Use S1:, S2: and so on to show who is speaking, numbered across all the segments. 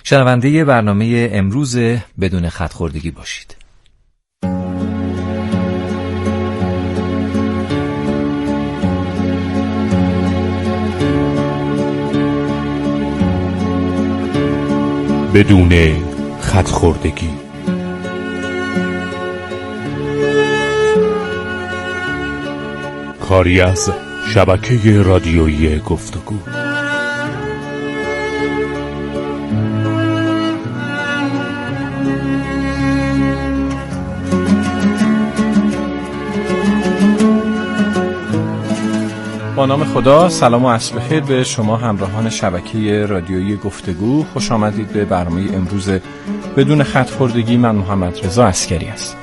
S1: شنونده برنامه امروز بدون خط‌خوردگی باشید.
S2: بدون خط‌خوردگی. کاری از شبکه رادیویی گفتگو.
S3: با نام خدا، سلام و عصر بخیر به شما همراهان شبکه رادیویی گفتگو. خوش آمدید به برنامه امروز بدون خط‌خوردگی. من محمد رضا عسکری هستم.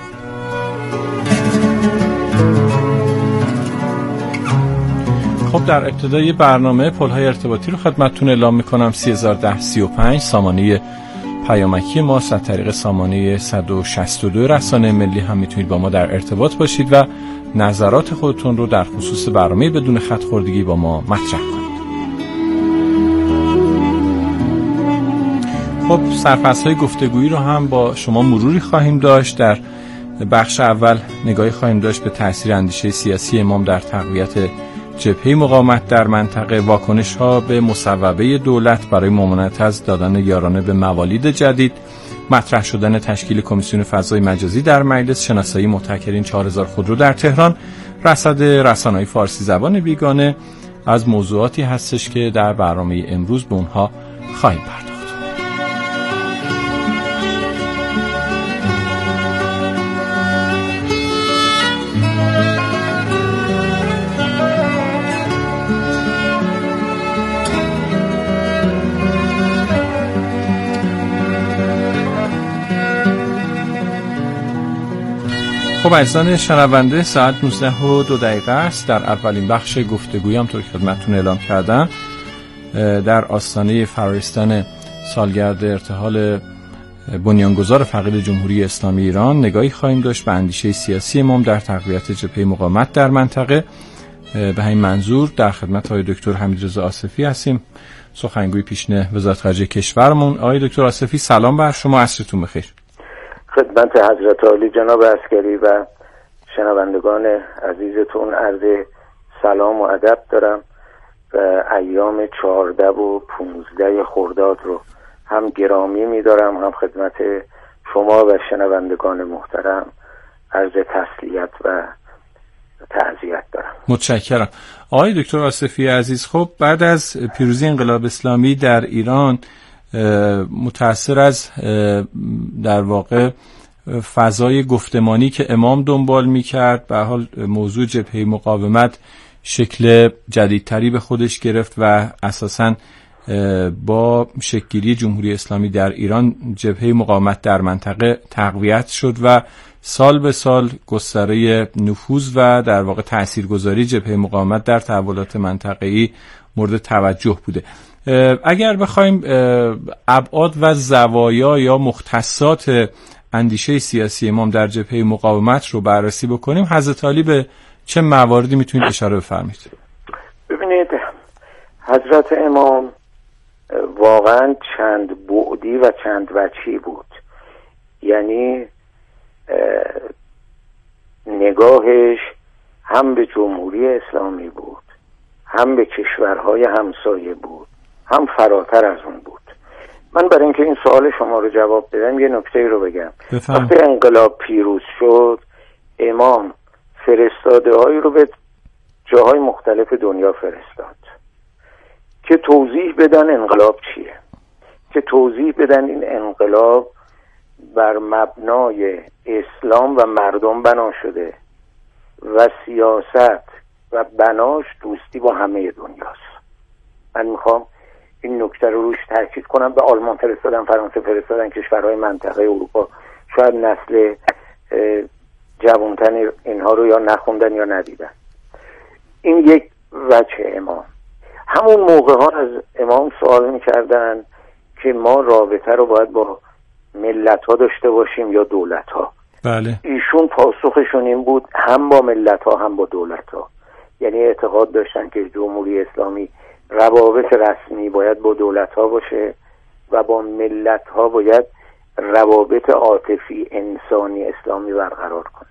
S3: خب در ابتدای برنامه پل‌های ارتباطی رو خدمتتون اعلام می‌کنم. 301035 سامانه پیامکی ما، از طریق سامانه 162 رسانه ملی هم میتونید با ما در ارتباط باشید و نظرات خودتون رو در خصوص برنامه بدون خط‌خوردگی با ما مطرح کنید. خب سرفصل‌های گفتگویی رو هم با شما مروری خواهیم داشت. در بخش اول نگاهی خواهیم داشت به تأثیر اندیشه سیاسی امام در تقویت جبهه مقاومت در منطقه، واکنش‌ها به مصوبه دولت برای ممانعت از دادن یارانه به موالید جدید، مطرح شدن تشکیل کمیسیون فضای مجازی در مجلس، شناسایی محتکرین 4000 خودرو در تهران، رصد رسانه‌های فارسی زبان بیگانه از موضوعاتی هستش که در برنامه امروز به اونها خواهیم پرداخت. خب عزیزان شنونده، ساعت 19:02 است. در اولین بخش گفتگویی هم طور که خدمتتون اعلام کردم در آستانه فرارسیدن سالگرد ارتحال بنیانگذار فقید جمهوری اسلامی ایران نگاهی خواهیم داشت به اندیشه سیاسی امام در تقویت جبهه مقاومت در منطقه. به همین منظور در خدمت آقای دکتر حمیدرضا آصفی هستیم، سخنگوی پیشین وزارت خارجه کشورمون. آقای دکتر آصفی سلام بر شما، عصرتون بخیر.
S4: خدمت حضرت عالی جناب عسکری و شنوندگان عزیزتون عرض سلام و ادب دارم و ایام 14 و 15 خرداد رو هم گرامی می‌دارم، هم خدمت شما و شنوندگان محترم عرض تسلیت و تعزیت دارم.
S3: متشکرم. آقای دکتر آصفی عزیز، خب بعد از پیروزی انقلاب اسلامی در ایران، متأثر از در واقع فضای گفتمانی که امام دنبال می‌کرد، به حال موضوع جبهه مقاومت شکل جدیدتری به خودش گرفت و اساساً با شکل‌گیری جمهوری اسلامی در ایران جبهه مقاومت در منطقه تقویت شد و سال به سال گستره نفوذ و در واقع تاثیرگذاری جبهه مقاومت در تحولات منطقه‌ای مورد توجه بوده. اگر بخوایم ابعاد و زوایا یا مختصات اندیشه سیاسی امام در جبهه مقاومت رو بررسی بکنیم، حضرت عالی به چه مواردی میتونید اشاره بفرمایید؟
S4: ببینید، حضرت امام واقعا چند بعدی و چند وجهی بود. یعنی نگاهش هم به جمهوری اسلامی بود، هم به کشورهای همسایه بود، هم فراتر از اون بود. من برای اینکه این سوال شما رو جواب بدم یه نکته رو بگم. وقتی انقلاب پیروز شد، امام فرستاده‌هایی رو به جاهای مختلف دنیا فرستاد که توضیح بدن انقلاب چیه، که توضیح بدن این انقلاب بر مبنای اسلام و مردم بنا شده و سیاست و بناش دوستی با همه دنیاست. من میخوام این نکته رو روش تاکید کنم. به آلمان فرستادن، فرانسه فرستادن، کشورهای منطقه اروپا. شاید نسل جوانتر اینها رو یا نخوندن یا ندیدن. این یک وجه امام. همون موقع ها از امام سوال میکردن که ما رابطه رو باید با ملت ها داشته باشیم یا دولت ها.
S3: بله.
S4: ایشون پاسخشون این بود هم با ملت ها هم با دولت ها. یعنی اعتقاد داشتن که جمهوری اسلامی روابط رسمی باید با دولت ها باشه و با ملت ها باید روابط عاطفی انسانی اسلامی برقرار کنن.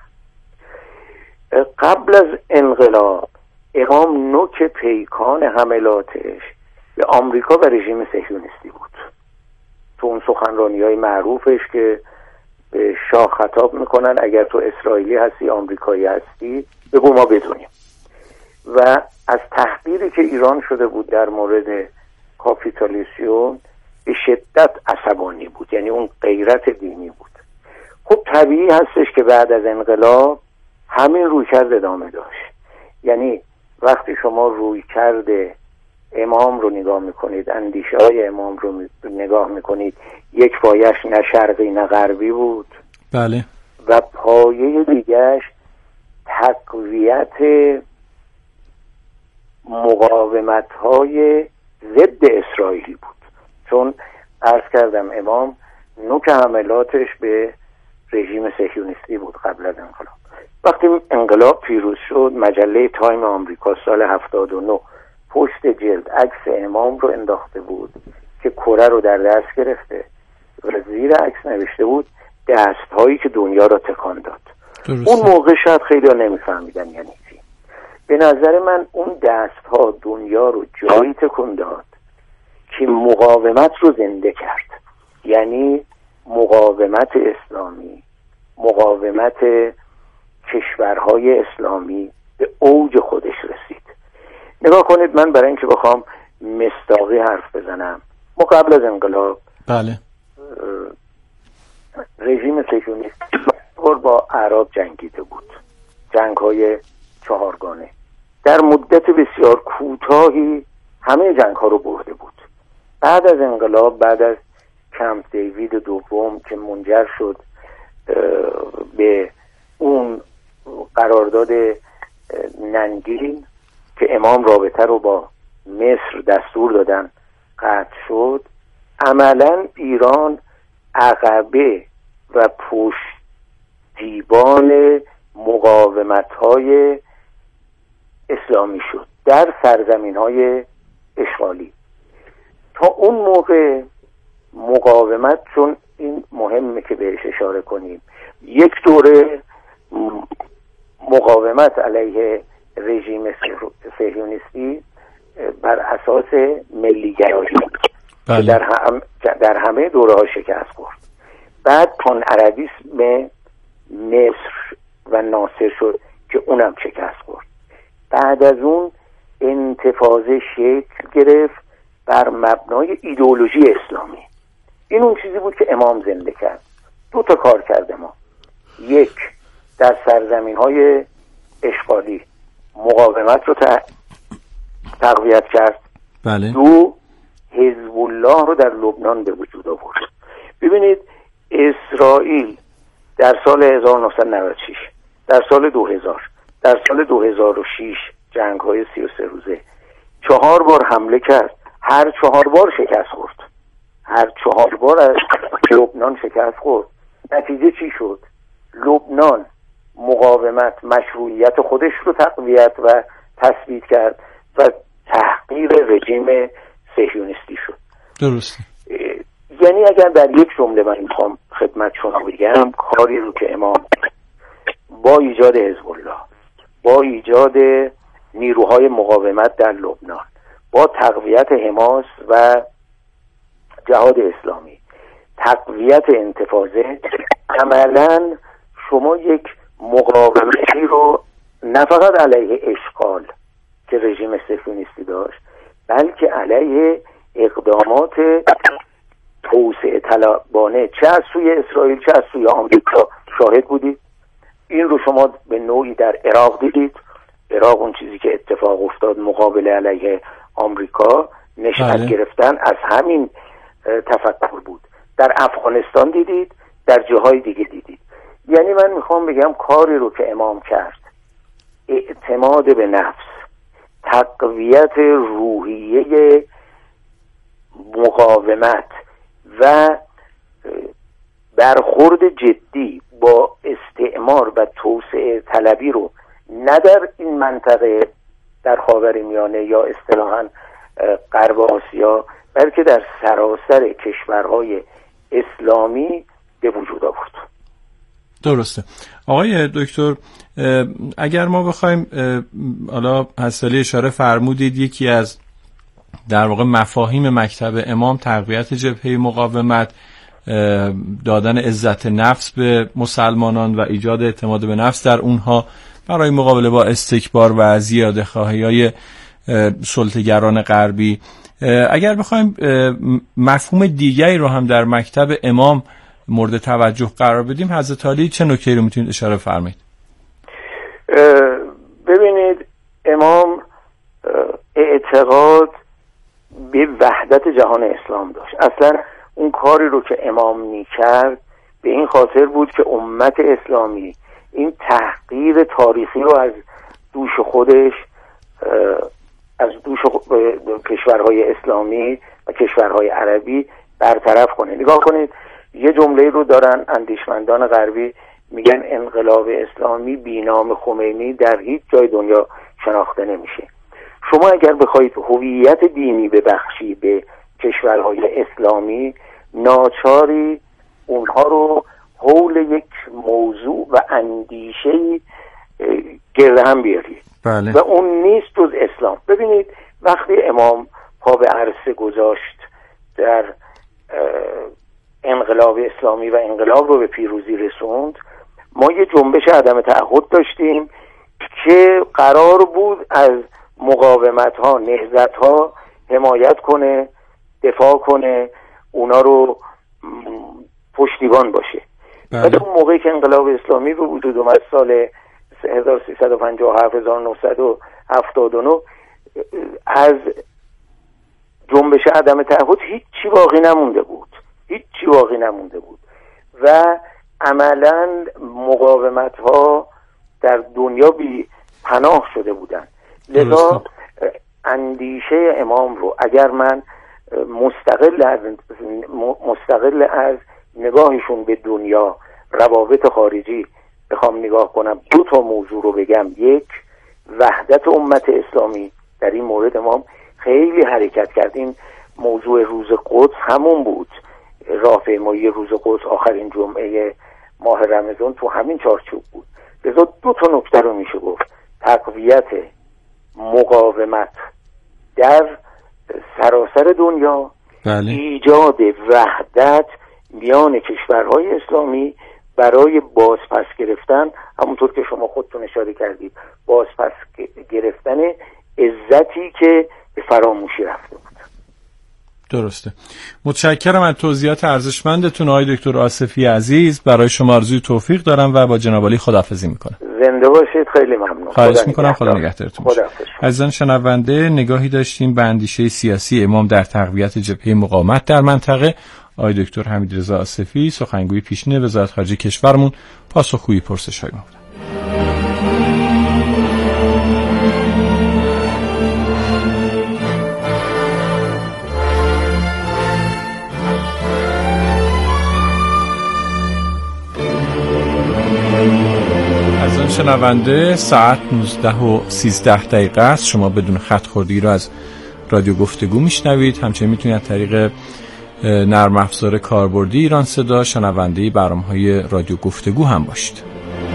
S4: قبل از انقلاب امام نوک پیکان حملاتش به آمریکا و رژیم صهیونیستی بود. تو اون سخنرانی‌های معروفش که به شاه خطاب میکنن اگر تو اسرائیلی هستی آمریکایی هستی بگو ما بدونیم. و از تحقیری که ایران شده بود در مورد کاپیتالیسیون به شدت عصبانی بود، یعنی اون غیرت دینی بود. خب طبیعی هستش که بعد از انقلاب همین رویکرد ادامه داشت. یعنی وقتی شما رویکرد امام رو نگاه میکنید، اندیشه های امام رو نگاه میکنید، یک پایش نه شرقی نه غربی بود.
S3: بله.
S4: و پایه دیگرش تقویت مقاومت های ضد اسرائیلی بود. چون عرض کردم امام نوک حملاتش به رژیم صهیونیستی بود قبل از انقلاب. وقتی انقلاب پیروز شد مجله تایم آمریکا سال 79 پشت جلد عکس امام رو انداخته بود که کره رو در دست گرفته و زیر عکس نوشته بود دست‌هایی که دنیا را تکان داد.
S3: درسته.
S4: اون موقع شاید خیلی ها نمیفهمیدن یعنی چی. به نظر من اون دست‌ها دنیا رو جایی تکان داد که مقاومت رو زنده کرد. یعنی مقاومت اسلامی، مقاومت کشورهای اسلامی به اوج خودش رسید. نگاه کنید، من برای اینکه بخوام مصداقی حرف بزنم، ما قبل از انقلاب
S3: بله
S4: رژیم صهیونیستی با اعراب جنگیده بود، جنگ‌های چهارگانه. در مدت بسیار کوتاهی همه جنگ‌ها رو برده بود. بعد از انقلاب، بعد از کمپ دیوید دوم که منجر شد به اون قرارداد ننگین که امام رابطه رو با مصر دستور دادن قطع شد، عملا ایران عقبه و پشتیبان مقاومت‌های اسلامی شد در سرزمین‌های اشغالی. تا اون موقع مقاومت، چون این مهمه که بهش اشاره کنیم، یک دوره مقاومت علیه رژیم صهیونیستی بر اساس ملیگرایی در همه دوره ها شکست خورد. بعد پان عربیسم مصر و ناصر شد که اونم شکست خورد. بعد از اون انتفاضه شکل گرفت بر مبنای ایدئولوژی اسلامی. این اون چیزی بود که امام زنده کرد. دو تا کار کرد امام. یک، در سرزمین‌های اشغالی مقاومت رو تقویت کرد.
S3: بله.
S4: دو، حزب الله رو در لبنان به وجود آورد. ببینید اسرائیل در سال 1996، در سال 2000، در سال 2006 جنگ‌های 33 روزه 4 بار حمله کرد. هر 4 بار شکست خورد. هر 4 بار از لبنان شکست خورد. نتیجه چی شد؟ لبنان مقاومت مشروعیت خودش رو تقویت و تثبیت کرد و تحقیر رژیم صهیونیستی شد.
S3: درسته.
S4: یعنی اگر در یک جمله من میخوام خدمت شما بگم، کاری رو که امام با ایجاد حزب الله، با ایجاد نیروهای مقاومت در لبنان، با تقویت حماس و جهاد اسلامی، تقویت انتفاضه، عملاً شما یک مقاومتی رو نه فقط علیه اشغال که رژیم صهیونیستی داشت، بلکه علیه اقدامات توسعه طلبانه چه از سوی اسرائیل چه از سوی آمریکا شاهد بودید. این رو شما به نوعی در عراق دیدید. عراق اون چیزی که اتفاق افتاد مقابله علیه آمریکا نشأت گرفتن از همین تفکر بود. در افغانستان دیدید، در جاهای دیگه دیدید. یعنی من میخوام بگم کاری رو که امام کرد، اعتماد به نفس، تقویت روحیه مقاومت و برخورد جدی با استعمار و توسعه طلبی رو نه در این منطقه در خاورمیانه یا اصطلاحاً غرب آسیا، بلکه در سراسر کشورهای اسلامی به وجود آورد.
S3: درسته. آقای دکتر، اگر ما بخوایم، حالا حسالی اشاره فرمودید یکی از در واقع مفاهیم مکتب امام تقویت جبهه مقاومت، دادن عزت نفس به مسلمانان و ایجاد اعتماد به نفس در اونها برای مقابله با استکبار و زیاده خواهی‌های سلطه‌گران غربی، اگر بخوایم مفهوم دیگری رو هم در مکتب امام مورد توجه قرار بدیم، حضرت علی چه نکته‌ای رو میتونید اشاره فرمایید؟
S4: ببینید، امام اعتقاد به وحدت جهان اسلام داشت. اصلا اون کاری رو که امام میکرد به این خاطر بود که امت اسلامی این تحقیر تاریخی رو از دوش خودش، از دوش کشورهای اسلامی و کشورهای عربی برطرف کنه. نگاه کنید، یه جمله رو دارن اندیشمندان غربی، میگن انقلاب اسلامی بی نام خمینی در هیچ جای دنیا شناخته نمیشه. شما اگر بخواید هویت دینی ببخشی به کشورهای اسلامی، ناچاری اونها رو حول یک موضوع و اندیشه‌ای گرد هم بیارید.
S3: بله.
S4: و اون نیست جز اسلام. ببینید، وقتی امام پا به عرصه گذاشت در انقلاب اسلامی و انقلاب رو به پیروزی رسوند، ما یه جنبش عدم تعهد داشتیم که قرار بود از مقاومت ها، نهضت ها حمایت کنه، دفاع کنه، اونا رو پشتیبان باشه. بعد اون موقعی که انقلاب اسلامی به وجود اومد سال 1357 1979 از جنبش عدم تعهد هیچی باقی نمونده بود و عملا مقاومت ها در دنیا بی پناه شده بودن. لذا اندیشه امام رو اگر من مستقل از نگاهشون به دنیا، روابط خارجی بخوام نگاه کنم، دو تا موضوع رو بگم. یک، وحدت امت اسلامی. در این مورد امام خیلی حرکت کرد. این موضوع روز قدس همون بود، راهپیمایی روز قدس آخرین جمعه ماه رمضان تو همین چارچوب بود. لذا دو تا نکته رو میشه گفت: تقویت مقاومت در سراسر دنیا،
S3: بله.
S4: ایجاد وحدت میان کشورهای اسلامی برای بازپس گرفتن، همونطور که شما خودتون اشاره کردید، بازپس گرفتن عزتی که به فراموشی رفته بود.
S3: درسته. متشکرم از توضیحات ارزشمندتون آقای دکتر آصفی عزیز. برای شما آرزوی توفیق دارم و با جناب عالی خداحافظی میکنم.
S4: زنده باشید. خیلی ممنون.
S3: خواهش میکنم. خدا نگهدارتون باشه. عزیزان شنونده، نگاهی داشتیم به اندیشه سیاسی امام در تقویت جبهه مقاومت در منطقه. آقای دکتر حمیدرضا آصفی، سخنگوی پیشین وزارت خارجه کشورمون، پاسخگوی پرسش‌های ما بود. شنونده، ساعت 19:13 است. شما بدون خط خوردگی رو از رادیو گفتگو میشنوید. همچنین میتونید از طریق نرم افزار کاربردی ایران صدا شنونده برنامه‌های رادیو گفتگو هم باشید.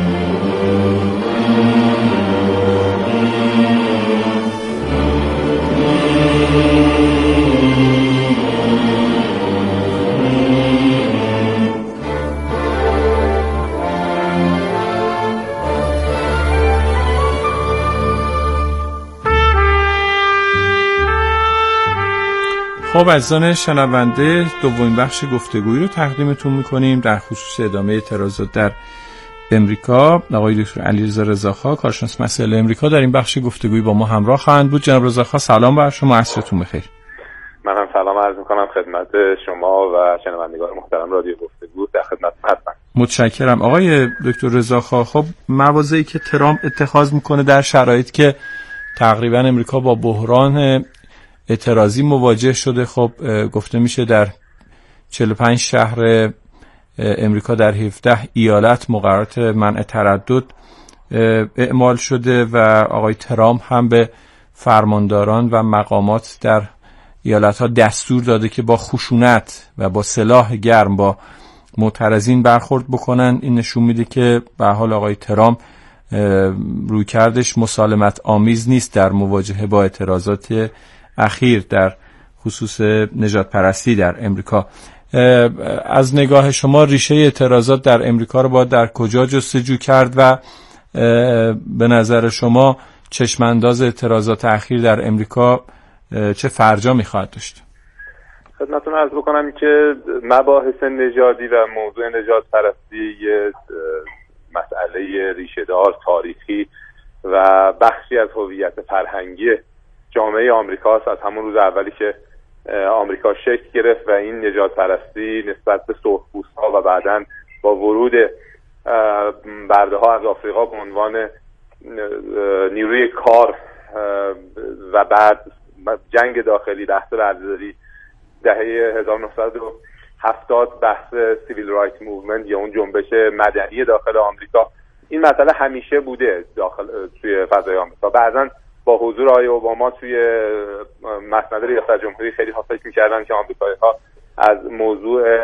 S3: خب عزیزان شنونده، دومین بخش گفتگویی رو تقدیمتون میکنیم در خصوص ادامه اعتراضات در امریکا. آقای دکتر علیرضا رضاخواه، کارشناس مسائل امریکا، در این بخش گفتگویی با ما همراه خواهند بود. جناب رضاخواه، سلام بر شما، عصرتون بخیر.
S5: منم سلام عرض میکنم خدمت شما و شنوندگان محترم رادیو گفتگو. در خدمتتون هستم.
S3: متشکرم. آقای دکتر رضاخواه، خب مواضعی که ترامپ اتخاذ میکنه در شرایط که تقریبا امریکا با بحران اعتراضی مواجه شده، خب گفته میشه در 45 شهر امریکا در 17 ایالت مقررات منع تردد اعمال شده و آقای ترامپ هم به فرمانداران و مقامات در ایالت‌ها دستور داده که با خشونت و با سلاح گرم با معترضین برخورد بکنن. این نشون میده که به حال آقای ترامپ رویکردش مسالمت آمیز نیست در مواجهه با اعتراضات اخیر در خصوص نژاد پرستی در امریکا. از نگاه شما ریشه اعتراضات در امریکا رو باید در کجا جستجو کرد و به نظر شما چشمانداز اعتراضات اخیر در امریکا چه فرجامی خواهد داشت؟
S5: خدمتتون عرض بکنم که مباحث نژادی و موضوع نژاد پرستی یه مسئله ریشه‌دار تاریخی و بخشی از هویت فرهنگی جامعه آمریکاست. از همون روز اولی که آمریکا شکل گرفت و این نژاد پرستی نسبت به سرخپوست‌ها و بعداً با ورود برده‌ها از آفریقا به عنوان نیروی کار و بعد جنگ داخلی، بحث بردهداری دهه 1970، بحث سیویل رایت موومنت یا اون جنبش مدنی داخل آمریکا، این مسئله همیشه بوده توی فضای آمریکا. بعضاً با حضور آقای اوباما توی مسند ریاست جمهوری خیلی ها فکر می‌کردن که آمریکایی‌ها از موضوع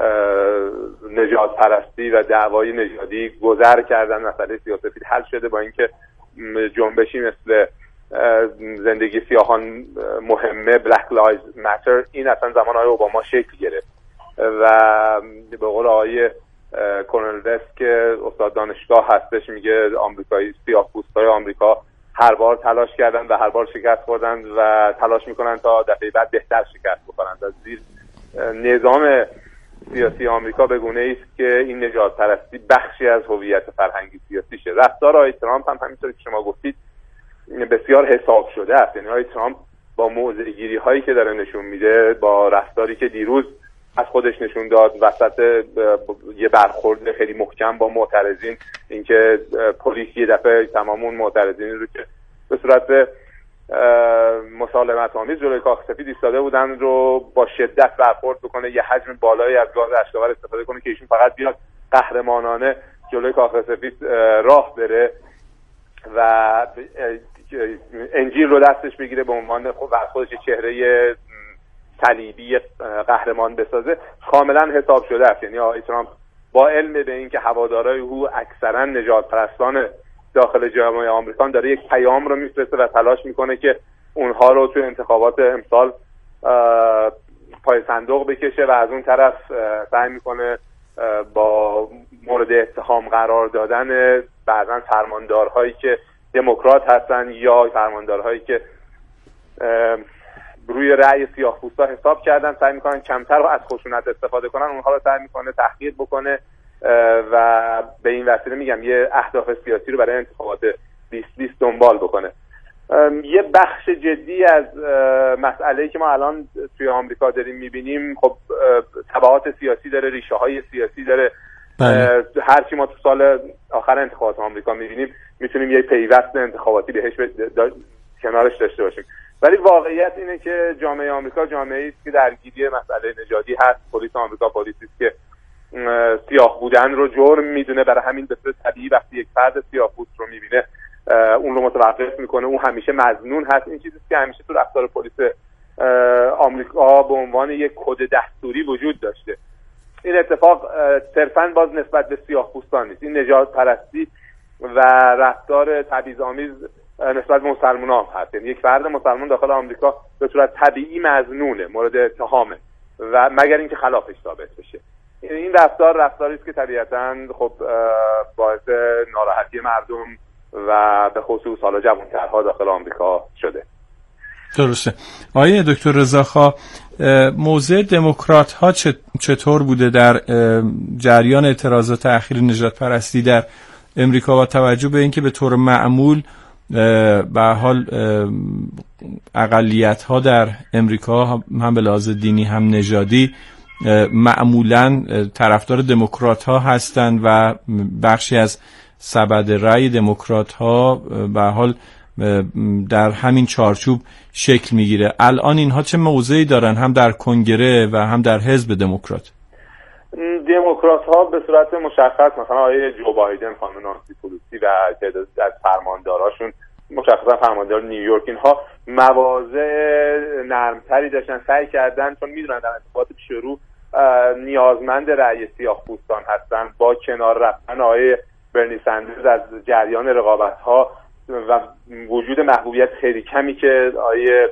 S5: نژاد پرستی و دعوای نژادی گذر کردن، مسئله سیاه‌سفید حل شده، با اینکه جنبشی مثل زندگی سیاهان مهمه، Black Lives Matter، این اصلا زمان آقای اوباما شکل گرفت و به قول آقای کورنل وست که استاد دانشگاه هستش میگه آمریکایی سیاه‌پوست‌های آمریکا هر بار تلاش کردن و هر بار شکست خوردن و تلاش میکنن تا دفعه بعد بهتر شکست بخورن. از زیر نظام سیاسی آمریکا به گونه‌ای است که این نژاد پرستی بخشی از هویت فرهنگی سیاسیشه. رفتار آقای ترامپ هم همینطور که شما گفتید بسیار حساب شده است. یعنی آقای ترامپ با موضع‌گیری هایی که داره نشون میده، با رفتاری که دیروز از خودش نشون داد وسط یه برخورد خیلی محکم با معترضین، اینکه پلیس یه دفعه تمام اون معترضین رو که به صورت مسالمت آمیز جلوی کاخ سفید ایستاده بودن رو با شدت برخورد بکنه، یه حجم بالایی از گاز اشک‌آور استفاده کنه که ایشون فقط بیاد قهرمانانه جلوی کاخ سفید راه بره و انجیل رو دستش بگیره به عنوان خودش چهره صلیبی قهرمان بسازه، کاملا حساب شده است. یعنی آقای ترامپ با علم به این که هوادارای او اکثرا نژاد پرستان داخل جامعه آمریکان داره یک پیام رو میفرسته و تلاش میکنه که اونها رو توی انتخابات امسال پای صندوق بکشه و از اون طرف سعی میکنه با مورد اتهام قرار دادن بعضا فرماندارهایی که دموکرات هستن یا فرماندارهایی که روی رأی سیاه‌پوستا حساب کردن، سعی میکنن کمتر از خشونت استفاده کنن، اونها رو سعی میکنه تحقیر بکنه و به این وسیله میگم یه اهداف سیاسی رو برای انتخابات 2020 دنبال بکنه. یه بخش جدی از مسئله‌ای که ما الان توی آمریکا داریم میبینیم خب تبعات سیاسی داره، ریشه های سیاسی داره. هرچی ما تو سال آخر انتخابات آمریکا میبینیم میتونیم یه پیوست انتخاباتی بهش کنارش داشته باشیم، ولی واقعیت اینه که جامعه آمریکا جامعه‌ای است که درگیری مسئله نژادی هست. پلیس آمریکا پلیسی است که سیاه بودن رو جرم میدونه، برای همین به صورت طبیعی وقتی یک فرد سیاه‌پوست رو میبینه اون رو متوقف میکنه، اون همیشه مظنون هست. این چیزی که همیشه تو رفتار پلیس آمریکا به عنوان یک کد دستوری وجود داشته. این اتفاق صرفاً باز نسبت به سیاه‌پوستان نیست، این نژاد پرستی و رفتار تبعیض‌آمیز نسبت به مسلمان‌ها هست. یعنی یک فرد مسلمان داخل آمریکا به صورت طبیعی مظنونه، مورد اتهامه و مگر اینکه خلافش ثابت بشه. این رفتاری است که طبیعتاً خب باعث ناراحتی مردم و به خصوص حالا جوان‌ترها داخل آمریکا شده.
S3: درسته. آقای دکتر رضاخواه، موضع دموکرات‌ها چطور بوده در جریان اعتراضات اخیر نژاد پرستی در امریکا با توجه به اینکه به طور معمول به حال اقلیت‌ها در امریکا هم به لحاظ دینی هم نژادی معمولاً طرفدار دموکرات‌ها هستند و بخشی از سبد رأی دموکرات‌ها به حال در همین چارچوب شکل میگیره. الان اینها چه موضعی دارن هم در کنگره و هم در حزب دموکرات؟
S5: دموکرات‌ها به صورت مشخص مثلا آقای جو بایدن، خانم نانسی پلوسی و تعداد از فرمانداراشون مشخصا فرماندار نیویورک، اینها مواضع نرمتری داشتن، سعی کردن چون میدونن در انتخابات پیش رو نیازمند رأی سیاه‌پوستان هستن، با کنار رفتن آقای برنی سندرز از جریان رقابت‌ها و وجود محبوبیت خیلی کمی که آقای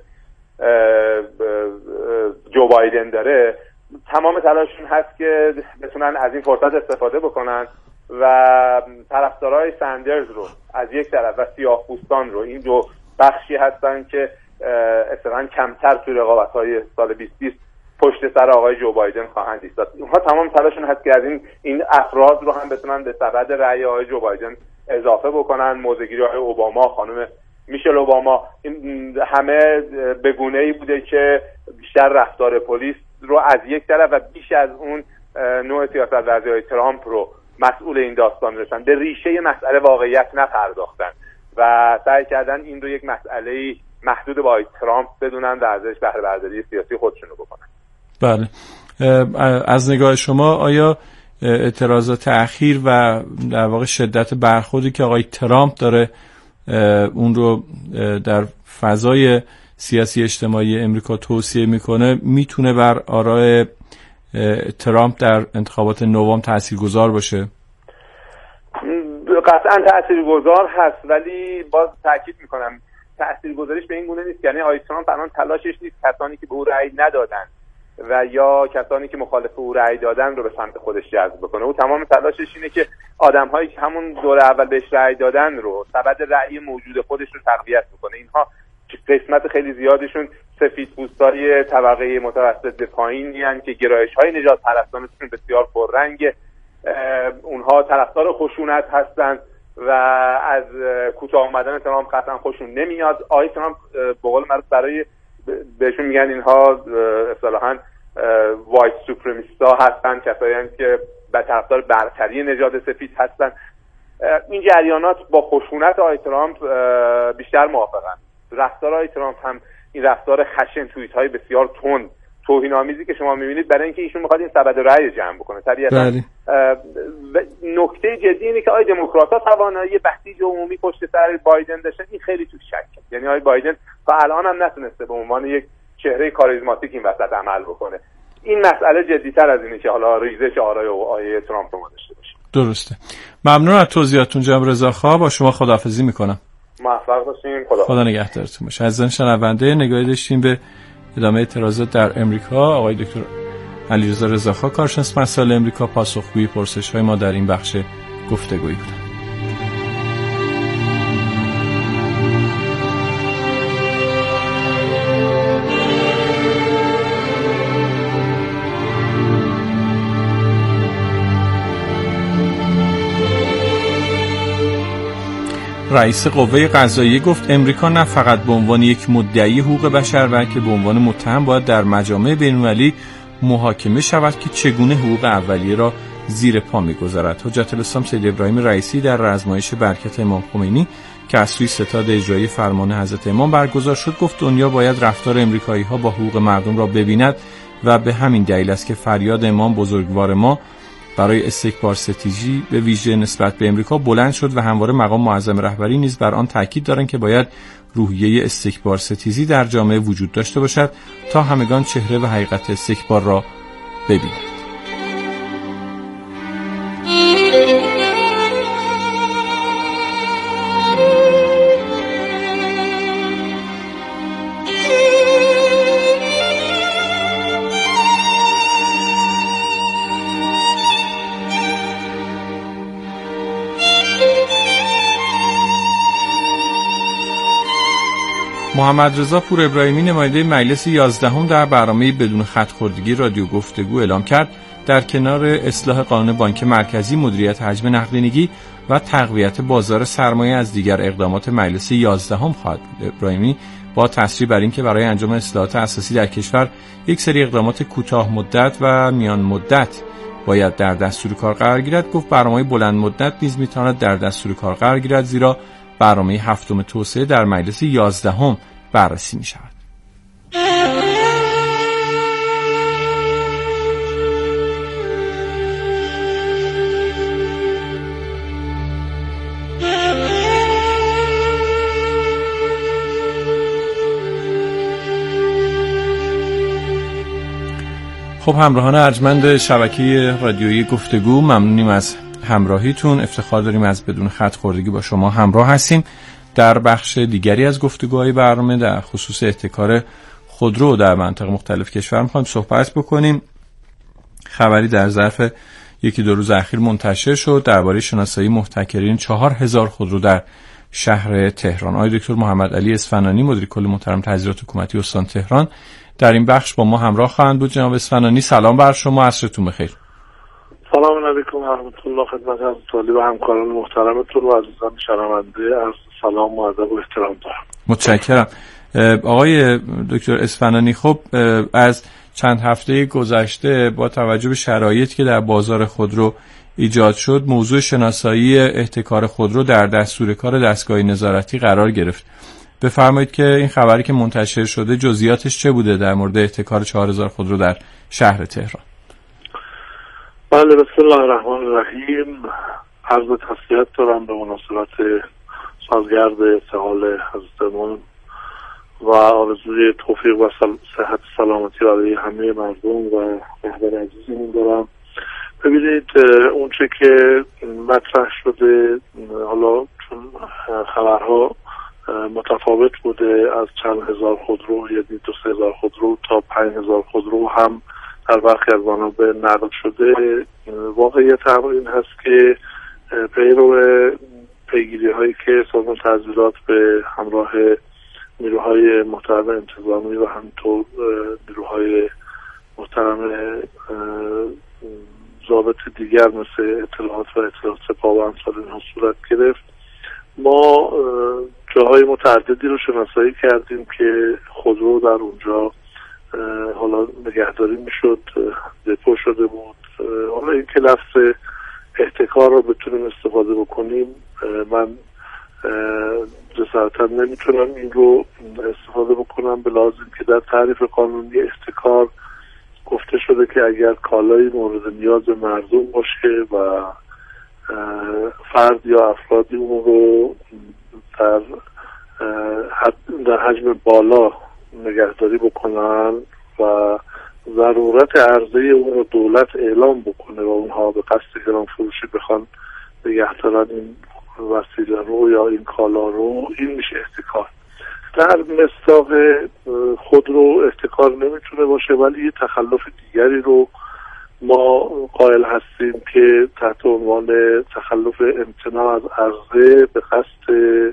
S5: جو بایدن داره، تمام تلاششون هست که بتونن از این فرصت استفاده بکنن و طرفدارای سندرز رو از یک طرف و سیاه‌پوستان رو، این دو بخشی هستن که اصلا کمتر توی رقابت‌های سال 2020 پشت سر آقای جو بایدن خواهند ایستاد. اونها تمام تلاششون هست که از این افراد رو هم بتونن به سبد رأی آقای جو بایدن اضافه بکنن. موضع‌گیری آقای اوباما، خانم میشل اوباما، این همه به گونه‌ای بوده که بیشتر رفتار پلیس رو از یک طرف و بیش از اون نوع سیاست‌ورزی‌های ترامپ رو مسئول این داستان داشتن، به ریشه مسئله واقعیت نپرداختن و سعی کردن این رو یک مسئله محدود به آقای ترامپ بدونن و ازش بهره برداری سیاسی خودشون رو بکنن.
S3: بله، از نگاه شما آیا اعتراضات تأخیر و در واقع شدت برخوردی که آقای ترامپ داره اون رو در فضای سیاسی اجتماعی امریکا توصیه میکنه میتونه بر آراء ترامپ در انتخابات نوامبر تاثیرگذار باشه؟
S5: قطعا تاثیرگذار هست، ولی باز تاکید میکنم تاثیرگذاریش به این گونه نیست. یعنی آقای ترامپ الان تلاشش نیست کسانی که به او رأی ندادن و یا کسانی که مخالف او رأی دادن رو به سمت خودش جذب بکنه. او تمام تلاشش اینه که آدم‌هایی که همون دور اول بهش رأی دادن رو سبد رأی موجود خودش رو تقویت بکنه. اینها قسمت خیلی زیادشون سفیدپوستای طبقه متوسط به پایینی هستند که گرایش‌های نجات پرستانشون بسیار پررنگه. اونها طرفدار خشونت هستند و از کوتاه اومدن ترامپ قطعا خوششون نمیاد. آقای ترامپ به قول معروف برای بهشون میگن اینها اصطلاحاً وایت سوپرمیستا هستن، کسایی که به طرفدار برتری نژاد سفید هستن. این جریانات با خشونت آقای ترامپ بیشتر موافقن. رفتار آقای ترامپ هم این رفتار خشن، توییت های بسیار تند توهین‌آمیزی که شما می‌بینید برای اینکه ایشون می‌خواد این سبد رأی جمع بکنه. طبیعتاً نکته جدی اینه که آقای دموکرات‌ها توانایی بسیج عمومی پشت سر بایدن داشتن، این خیلی تو شک. یعنی آقای بایدن تا الان هم نتونسته به عنوان یک چهره کاریزماتیک این وسط عمل بکنه. این مسئله جدی‌تر از اینه که حالا ریزش آرای آقای ترامپ رو داشته باشه.
S3: درسته. ممنون از توضیحاتتون جناب رضاخواه. با شما خداحافظی می‌کنم.
S5: موفق باشین.
S3: خدا نگهدارتون باشه. عزیزان شنونده، نگاهی داشتیم به ادامه اعتراضات در امریکا. آقای دکتر علیرضا رضاخواه، کارشناس مسائل امریکا، پاسخگوی پرسش‌های ما در این بخش گفتگویی بودند. رئیس قوه قضاییه گفت امریکا نه فقط به عنوان یک مدعی حقوق بشر بلکه به عنوان متهم باید در مجامع بین‌المللی محاکمه شود که چگونه حقوق اولیه را زیر پا می‌گذارد. حجت الاسلام سید ابراهیم رئیسی در رزمایش برکت امام خمینی که از سوی ستاد اجرایی فرمان حضرت امام برگزار شد گفت دنیا باید رفتار امریکایی‌ها با حقوق مردم را ببیند و به همین دلیل است که فریاد امام بزرگوار ما برای استکبار ستیزی به ویژه نسبت به امریکا بلند شد و همواره مقام معظم رهبری نیز بر آن تاکید دارند که باید روحیه استکبار ستیزی در جامعه وجود داشته باشد تا همگان چهره و حقیقت استکبار را ببینند. محمد رضا پور ابراهیمی نماینده مجلس 11 در برنامه بدون خط‌خوردگی رادیو گفتگو اعلام کرد در کنار اصلاح قانون بانک مرکزی، مدیریت حجم نقدینگی و تقویت بازار سرمایه از دیگر اقدامات مجلس 11 خواهد بود. ابراهیمی با تاکید بر اینکه برای انجام اصلاحات اساسی در کشور یک سری اقدامات کوتاه مدت و میان مدت باید در دستور کار قرار گیرد، گفت برنامه بلند مدت نیز میتواند در دستور کار قرار گیرد زیرا برنامه هفتم توسعه در مجلس 11 بررسی می شود. خب همراهان ارجمند شبکه رادیویی گفتگو، ممنونیم از همراهیتون. افتخار داریم از بدون خط خوردگی با شما همراه هستیم. در بخش دیگری از گفتگوهای برنامه در خصوص احتکار خودرو در مناطق مختلف کشور می‌خوایم صحبت بکنیم. خبری در ظرف یکی دو روز اخیر منتشر شد درباره شناسایی محتکرین 4000 خودرو در شهر تهران. آقای دکتر محمد علی اصفهانی، مدیر کل محترم تحصیلات حکومتی استان تهران، در این بخش با ما همراه خواهند بود. جناب اصفهانی، سلام بر شما، عصرتون بخیر.
S6: سلام علیکم و رحمت الله خدمت از طالب و همکاران محترمتون و عزیزان شنونده، از سلام و ادب و احترام دارم.
S3: متشکرم. آقای دکتر اصفهانی، خب از چند هفته گذشته با توجه به شرایطی که در بازار خودرو ایجاد شد، موضوع شناسایی احتکار خودرو در دستور کار دستگاه نظارتی قرار گرفت. بفرمایید که این خبری که منتشر شده جزئیاتش چه بوده در مورد احتکار 4000 خودرو در شهر تهران؟
S6: بله، بسم الله الرحمن الرحیم. عرض تسلیت دارم به مناسبت سالگرد استقلال حضرتمون و آرزوی توفیق و صحت سلامتی برای همه مردم و رهبر عزیزمون دارم. ببینید، اون چه که مطرح شده، حالا چون خبرها متفاوت بوده، از چند هزار خودرو، یعنی 2-3 خودرو تا 5000 خودرو هم در برخی از منابع نقل شده. واقعیت امر این هست که پیرو پیگیری هایی که سازمان تحصیلات به همراه نیروهای محترم انتظامی و همینطور نیروهای محترم ضابط دیگر مثل اطلاعات و اطلاعات سپاه و امثال اینها صورت گرفت، ما جاهای متعددی رو شناسایی کردیم که خودرو در اونجا حالا نگهداری میشد، دپو شده بود. حالا این که لفظ احتکار رو بتونیم استفاده بکنیم، من جسارتا نمیتونم این رو استفاده بکنم، به لازم که در تعریف قانونی احتکار گفته شده که اگر کالای مورد نیاز مردم باشه و فرد یا افرادی اون رو در حجم بالا نگهداری بکنن و ضرورت عرضه اون رو دولت اعلام بکنه و اونها به قصد گران فروشی بخوان نگهدارن این وسیله رو یا این کالا رو، این میشه احتکار. در مصداق خودرو احتکار نمیتونه باشه، ولی یه تخلف دیگری رو ما قائل هستیم که تحت عنوان تخلف امتناع از عرضه به قصد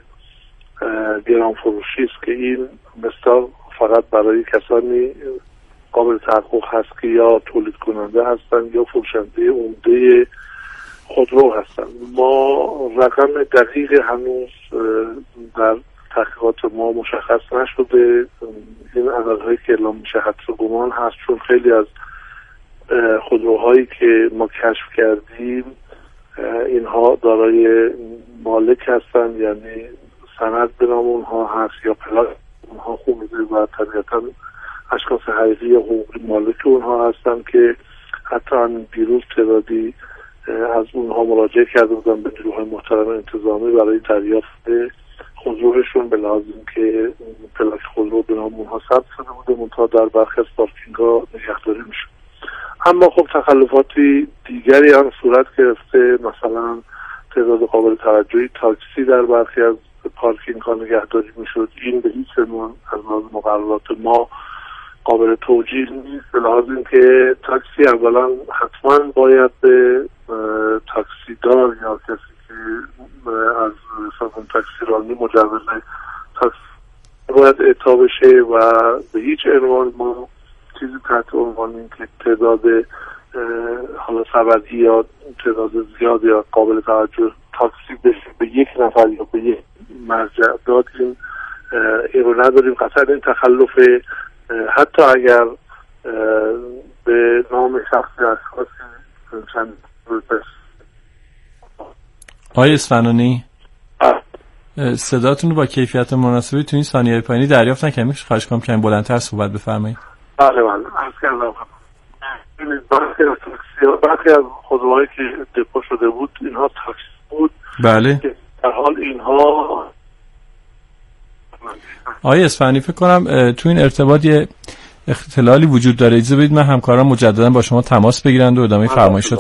S6: گران فروشی است که این مصداق فقط برای کسانی قابل تحقق هست که یا تولید کننده هستن یا فروشنده عمده خودرو هستن. ما رقم دقیق هنوز در تحقیقات ما مشخص نشده. این عددهایی که اعلام میشه حدس و گمان هست، چون خیلی از خودروهایی که ما کشف کردیم اینها دارای مالک هستن، یعنی سند به نام اونها هست یا پلاک اونها خوبیده و طبیعتا اشخاص حقیقی یا حقوقی مالک اونها هستن که حتی همین دیروز تعدادی از اونها مراجعه کرده بودن به نیروهای محترم انتظامی برای دریافت خودروشون، به لازم که پلاک خودرو به نام اونها ثبت شده بوده، منتها در برخی از پارکینگ‌ها نگهداری میشه. اما خب تخلفاتی دیگری هم صورت گرفته، مثلا تعداد قابل توجهی تاکسی در برخی از پارکینگ‌ها نگهداری میشد. این به هیچ عنوان از لحاظ مقررات ما قابل توجیه نیست، به لحاظ اینکه تاکسی اولا حتما باید به تاکسیدار یا کسی که از سازمان تاکسیرانی مجوز تاکسی باید اعطا بشه و به هیچ عنوان ما چیزی تحت عنوان این که تعداد حالا سبدی یا تعداد زیاد یا قابل توجه تاکسی بشه به یک نفر یا به یک مرجع داد، این رو نداریم. قطعا این تخلف حتی اگر به نام شخصی اشخاصی چند
S3: آقای اصفهانی، صداتون رو با کیفیت مناسبی تو این ثانیه‌های پایینی دریافت نکردم. میشه خواهش کنم کمی بلندتر صحبت بفرمایید؟
S6: بله عرض کردم. برخی از خودروهایی که دپو شده بود اینها تاکسی بود.
S3: بله.
S6: در حال اینها
S3: آقای اصفهانی، فکر کنم تو این ارتباط یه اختلالی وجود داره، اجازه بدید من همکاران مجددا با شما تماس بگیرند و ادامه فرمایشات